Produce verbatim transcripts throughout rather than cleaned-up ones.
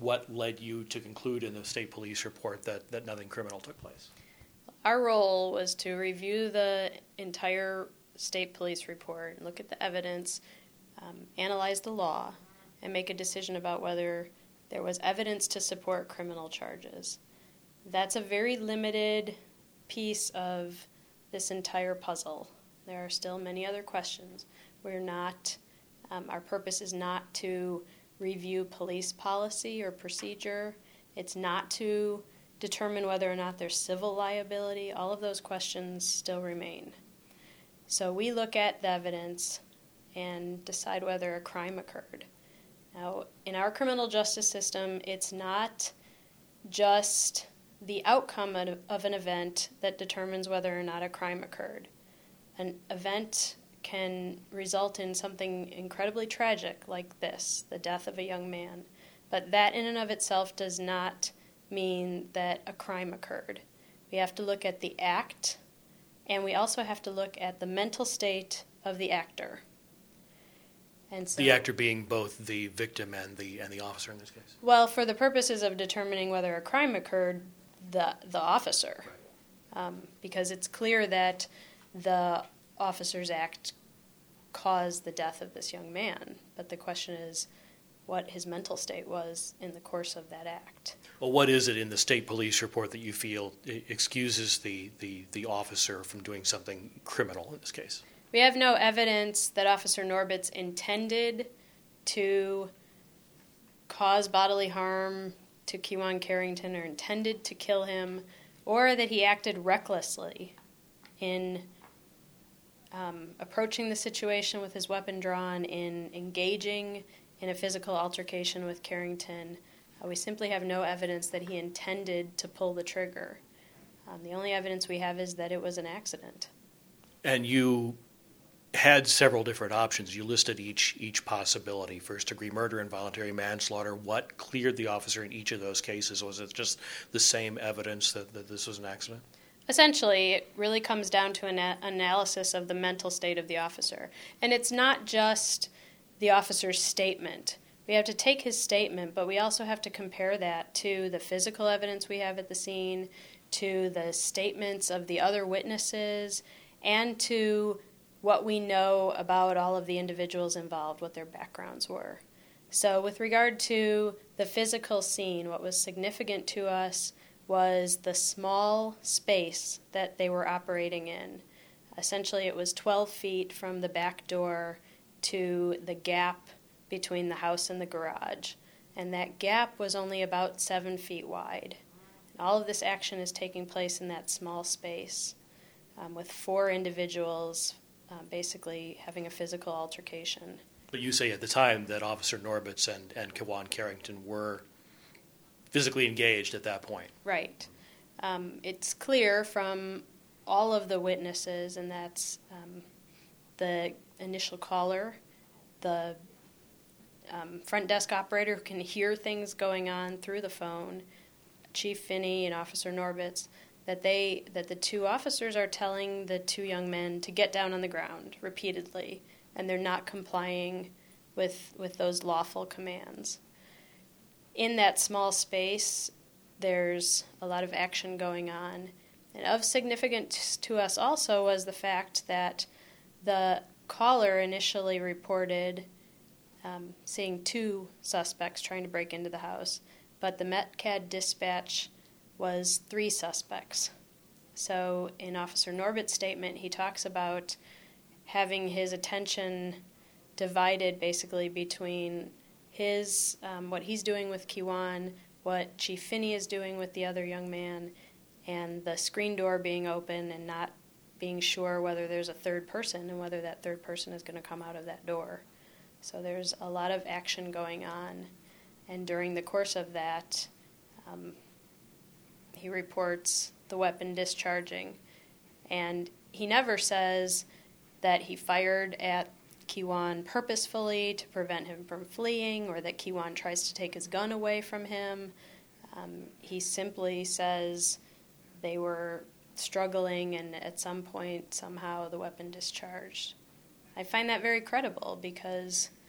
what led you to conclude in the state police report that, that nothing criminal took place? Our role was to review the entire state police report, look at the evidence, um, analyze the law, and make a decision about whether there was evidence to support criminal charges. That's a very limited piece of this entire puzzle. There are still many other questions. We're not, um, our purpose is not to review police policy or procedure. It's not to determine whether or not there's civil liability. All of those questions still remain. So we look at the evidence and decide whether a crime occurred. Now, in our criminal justice system, it's not just the outcome of, of an event that determines whether or not a crime occurred. An event can result in something incredibly tragic like this, the death of a young man. But that in and of itself does not mean that a crime occurred. We have to look at the act, and we also have to look at the mental state of the actor. And so, the actor being both the victim and the and the officer in this case? Well, for the purposes of determining whether a crime occurred, the the officer. Right. Um, because it's clear that the officer's act caused the death of this young man. But the question is what his mental state was in the course of that act. Well, what is it in the state police report that you feel excuses the, the, the officer from doing something criminal in this case? We have no evidence that Officer Norbitz intended to cause bodily harm to Kewan Carrington or intended to kill him, or that he acted recklessly in um, approaching the situation with his weapon drawn, in engaging in a physical altercation with Carrington. Uh, we simply have no evidence that he intended to pull the trigger. Um, the only evidence we have is that it was an accident. And you had several different options. You listed each each possibility: first-degree murder, involuntary manslaughter. What cleared the officer in each of those cases? Was it just the same evidence that, that this was an accident? Essentially, it really comes down to an a- analysis of the mental state of the officer. And it's not just the officer's statement. We have to take his statement, but we also have to compare that to the physical evidence we have at the scene, to the statements of the other witnesses, and to what we know about all of the individuals involved, what their backgrounds were. So with regard to the physical scene, what was significant to us was the small space that they were operating in. Essentially, it was twelve feet from the back door to the gap between the house and the garage. And that gap was only about seven feet wide. And all of this action is taking place in that small space, um, with four individuals uh, basically having a physical altercation. But you say at the time that Officer Norbitz and, and Kewan Carrington were physically engaged at that point. Right. Um, it's clear from all of the witnesses, and that's um, the initial caller, the um, front desk operator who can hear things going on through the phone, Chief Finney and Officer Norbitz, that they that the two officers are telling the two young men to get down on the ground repeatedly, and they're not complying with with those lawful commands. In that small space, there's a lot of action going on. And of significance to us also was the fact that the caller initially reported um, seeing two suspects trying to break into the house, but the METCAD dispatch was three suspects. So in Officer Norbitz's statement, he talks about having his attention divided basically between his um, what he's doing with Kewan, what Chief Finney is doing with the other young man, and the screen door being open and not being sure whether there's a third person and whether that third person is going to come out of that door. So there's a lot of action going on. And during the course of that, um, he reports the weapon discharging. And he never says that he fired at Kewan purposefully to prevent him from fleeing, or that Kewan tries to take his gun away from him. Um, he simply says they were struggling, and at some point, somehow, the weapon discharged. I find that very credible because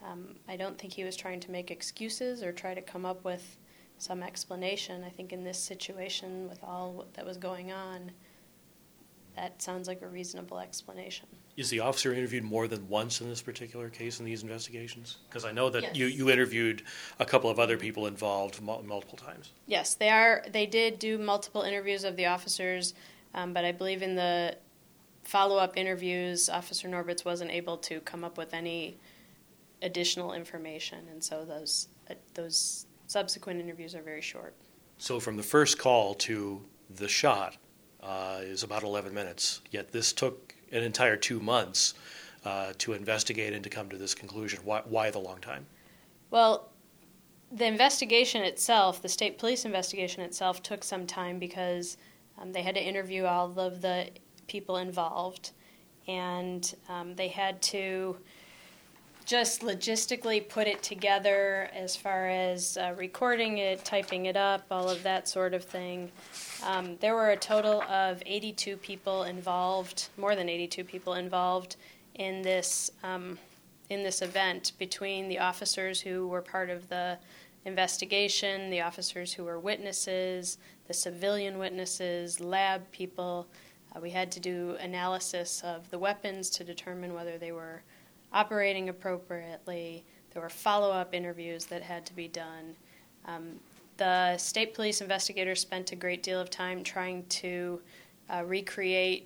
Um, I don't think he was trying to make excuses or try to come up with some explanation. I think in this situation, with all that was going on, that sounds like a reasonable explanation. Is the officer interviewed more than once in this particular case in these investigations? Because I know that Yes. you, you interviewed a couple of other people involved mul- multiple times. Yes, they are. They did do multiple interviews of the officers, um, but I believe in the follow-up interviews, Officer Norbitz wasn't able to come up with any additional information, and so those uh, those subsequent interviews are very short. So from the first call to the shot uh, is about eleven minutes, yet this took an entire two months uh, to investigate and to come to this conclusion. Why, why the long time? Well, the investigation itself, the state police investigation itself, took some time because um, they had to interview all of the people involved, and um, they had to just logistically put it together as far as uh, recording it, typing it up, all of that sort of thing. Um, there were a total of eighty-two people involved, more than eighty-two people involved in this um, in this event, between the officers who were part of the investigation, the officers who were witnesses, the civilian witnesses, lab people. Uh, we had to do analysis of the weapons to determine whether they were operating appropriately. There were follow-up interviews that had to be done. Um, the state police investigators spent a great deal of time trying to uh, recreate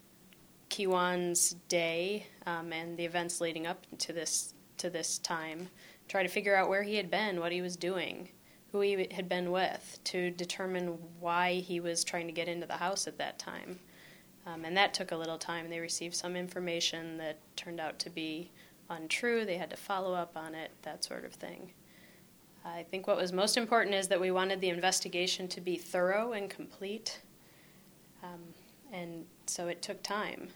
Kiwan's day um, and the events leading up to this to this time, try to figure out where he had been, what he was doing, who he had been with, to determine why he was trying to get into the house at that time. Um, and that took a little time. They received some information that turned out to be untrue. They had to follow up on it, that sort of thing. I think what was most important is that we wanted the investigation to be thorough and complete. Um, and so it took time.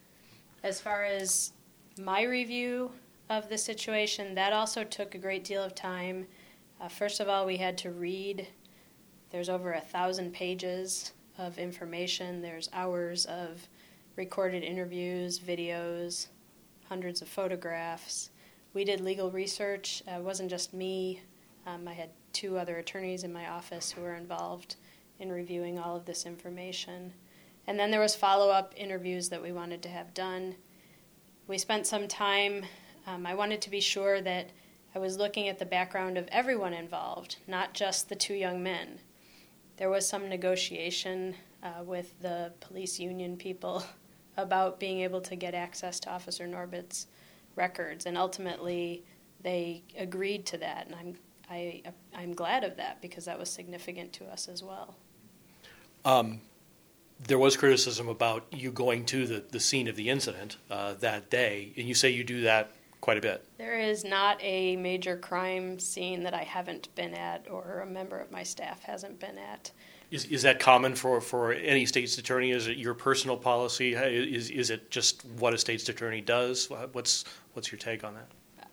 As far as my review of the situation, that also took a great deal of time. Uh, first of all, we had to read. There's over a thousand pages of information. There's hours of recorded interviews, videos, hundreds of photographs. We did legal research. Uh, it wasn't just me. Um, I had two other attorneys in my office who were involved in reviewing all of this information. And then there was follow-up interviews that we wanted to have done. We spent some time. Um, I wanted to be sure that I was looking at the background of everyone involved, not just the two young men. There was some negotiation uh, with the police union people about being able to get access to Officer Norbitz's records, and ultimately they agreed to that, and I'm I, I'm glad of that because that was significant to us as well. Um, there was criticism about you going to the, the scene of the incident uh, that day, and you say you do that quite a bit. There is not a major crime scene that I haven't been at or a member of my staff hasn't been at. Is is that common for, for any state's attorney? Is it your personal policy? Is is it just what a state's attorney does? What's what's your take on that?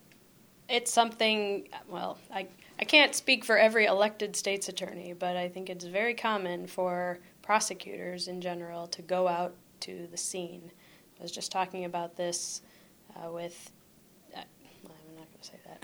It's something, well, I, I can't speak for every elected state's attorney, but I think it's very common for prosecutors in general to go out to the scene. I was just talking about this uh, with, uh, well, I'm not going to say that.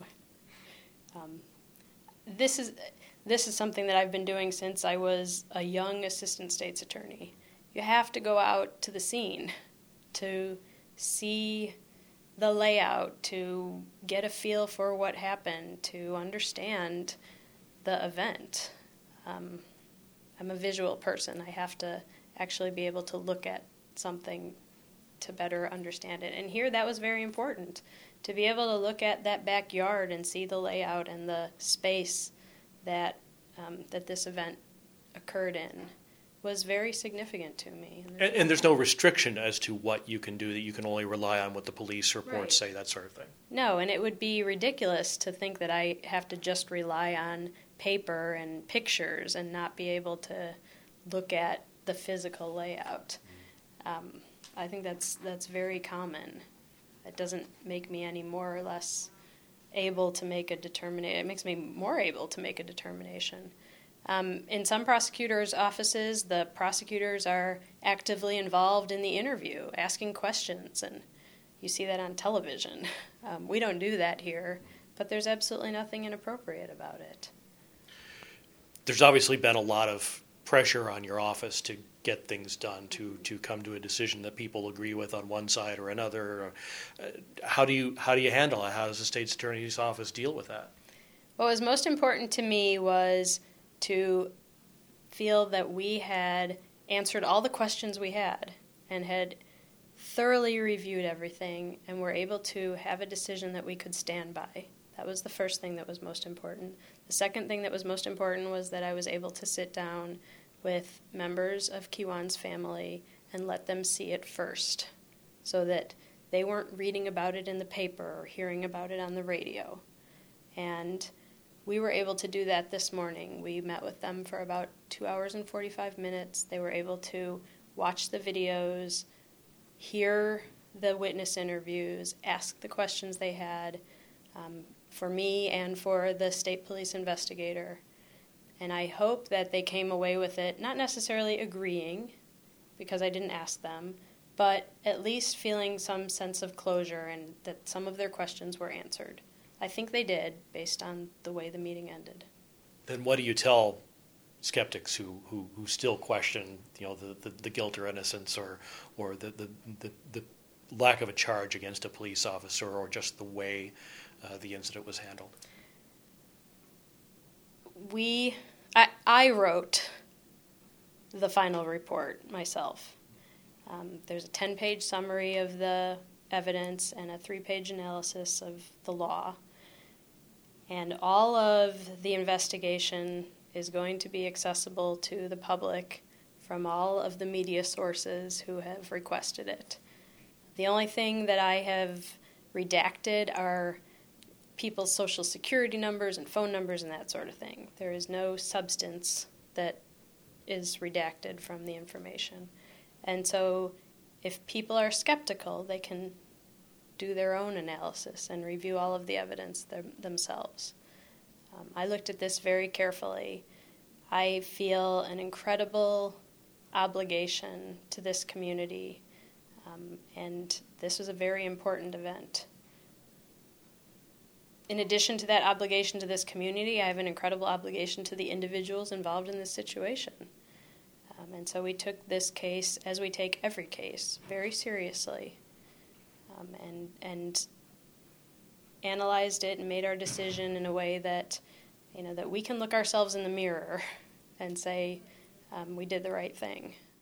um, this is this is something that I've been doing since I was a young assistant state's attorney. You have to go out to the scene to see the layout, to get a feel for what happened, to understand the event. Um, I'm a visual person. I have to actually be able to look at something to better understand it. And here that was very important, to be able to look at that backyard and see the layout and the space that um, that this event occurred in was very significant to me. And, and there's no restriction as to what you can do, that you can only rely on what the police reports Right. say, that sort of thing. No, and it would be ridiculous to think that I have to just rely on paper and pictures and not be able to look at the physical layout. Um, I think that's that's very common. It doesn't make me any more or less able to make a determination. It makes me more able to make a determination. Um, in some prosecutors' offices, the prosecutors are actively involved in the interview, asking questions and, you see that on television. Um, we don't do that here, but there's absolutely nothing inappropriate about it. There's obviously been a lot of pressure on your office to get things done, to, to come to a decision that people agree with on one side or another. Uh, how do you how do you handle it? How does the state's attorney's office deal with that? What was most important to me was to feel that we had answered all the questions we had and had thoroughly reviewed everything and were able to have a decision that we could stand by. That was the first thing that was most important. The second thing that was most important was that I was able to sit down with members of Kiwan's family and let them see it first, so that they weren't reading about it in the paper or hearing about it on the radio. And we were able to do that this morning. We met with them for about two hours and forty-five minutes. They were able to watch the videos, hear the witness interviews, ask the questions they had, um, for me and for the state police investigator. And I hope that they came away with it, not necessarily agreeing, because I didn't ask them, but at least feeling some sense of closure and that some of their questions were answered. I think they did, based on the way the meeting ended. Then what do you tell skeptics who, who, who still question, you know, the, the, the guilt or innocence, or or the, the, the, the lack of a charge against a police officer, or just the way uh, the incident was handled? We, I, I wrote the final report myself. Um, there's a ten-page summary of the evidence and a three-page analysis of the law. And all of the investigation is going to be accessible to the public from all of the media sources who have requested it. The only thing that I have redacted are people's social security numbers and phone numbers and that sort of thing. There is no substance that is redacted from the information. And so if people are skeptical, they can do their own analysis and review all of the evidence them- themselves. Um, I looked at this very carefully. I feel an incredible obligation to this community, um, and this was a very important event. In addition to that obligation to this community, I have an incredible obligation to the individuals involved in this situation. Um, and so we took this case, as we take every case, very seriously, um, and and analyzed it and made our decision in a way that, you know, that we can look ourselves in the mirror and say, um, we did the right thing.